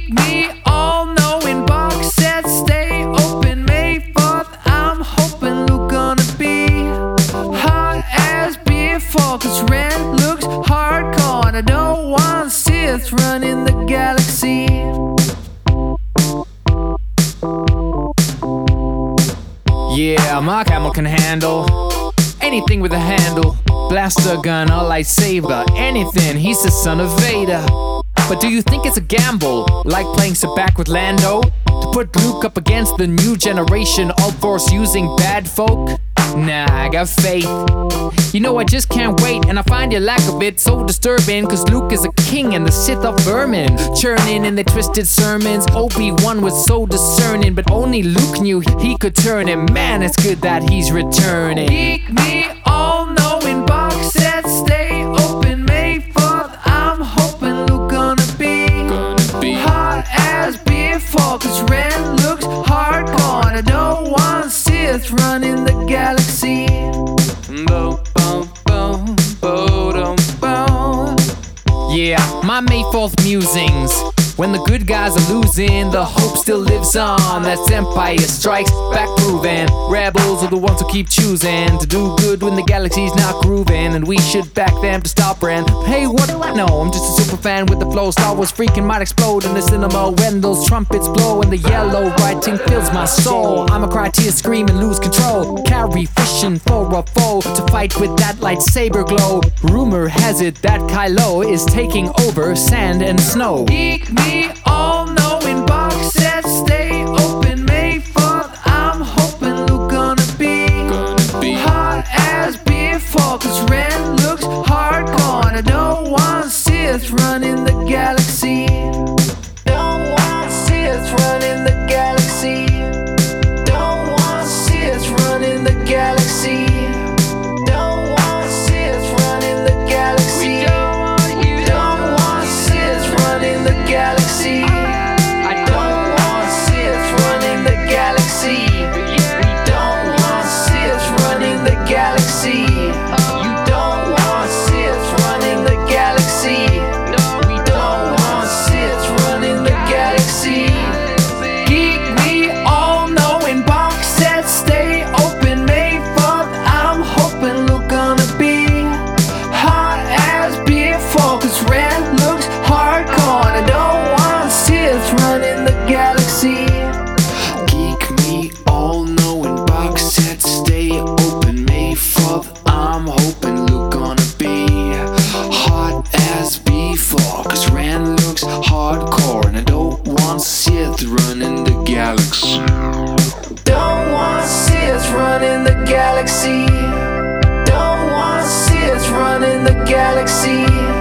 Geek me, all-knowing box set, stay open, May 4th. I'm hoping Luke gonna be hot as before, 'cause Ren looks hardcore, and I don't want Sith running the galaxy. Yeah, Mark Hamill can handle anything with a handle. Blaster gun or lightsaber, anything, he's the son of Vader. But do you think it's a gamble, like playing Sabacc with Lando? To put Luke up against the new generation, all Force using bad folk? Nah, I got faith. You know I just can't wait, and I find your lack of it so disturbing, 'cause Luke is a king and the Sith are vermin, churning in their twisted sermons. Obi-Wan was so discerning, but only Luke knew he could turn him. Man, it's good that he's returning. Geek me, all-knowing box set, stay open, May 4th. I'm hoping Luke gonna be hot as before, 'cause Ren looks hardcore, and I don't want Sith running the galaxy. Boom, boom, boom, boom, boom. Yeah, my May 4th musings. When the good guys are losing, the hope still lives on. That's Empire Strikes Back proven. Rebels are the ones who keep choosing to do good when the galaxy's not grooving, and we should back them to stop Ren. Hey, what do I know? I'm just a super fan with the flow. Star Wars freaking might explode in the cinema when those trumpets blow, and the yellow writing fills my soul. I'm a cry, tears, scream, and lose control. Carry fishing for a foe to fight with that lightsaber glow. Rumor has it that Kylo is taking over sand and snow. Geek me, all-knowing box set, stay open, May 4th. I'm hoping Luke gonna be hot as before, 'cause Ren looks hardcore, and I don't want Sith running the galaxy. Don't want Sith running the galaxy. Don't want Sith running the galaxy. Don't want Sith running the galaxy. Don't want Sith running the galaxy. I don't want Sith running the galaxy. We don't want Sith running the galaxy. You don't want Sith running the galaxy. We don't want Sith running the galaxy. Geek me, all-knowing box set, stay open, May 4th. I'm hoping Luke gonna be hot as before, 'cause Ren looks hardcore, and I don't want Sith running the galaxy. Geek me, all-knowing box set, stay open, May 4th. I'm hoping Luke gonna be hot as before, 'cause Ren looks hardcore, and I don't want Sith running the galaxy. Don't want Sith running the galaxy. Don't want Sith running the galaxy.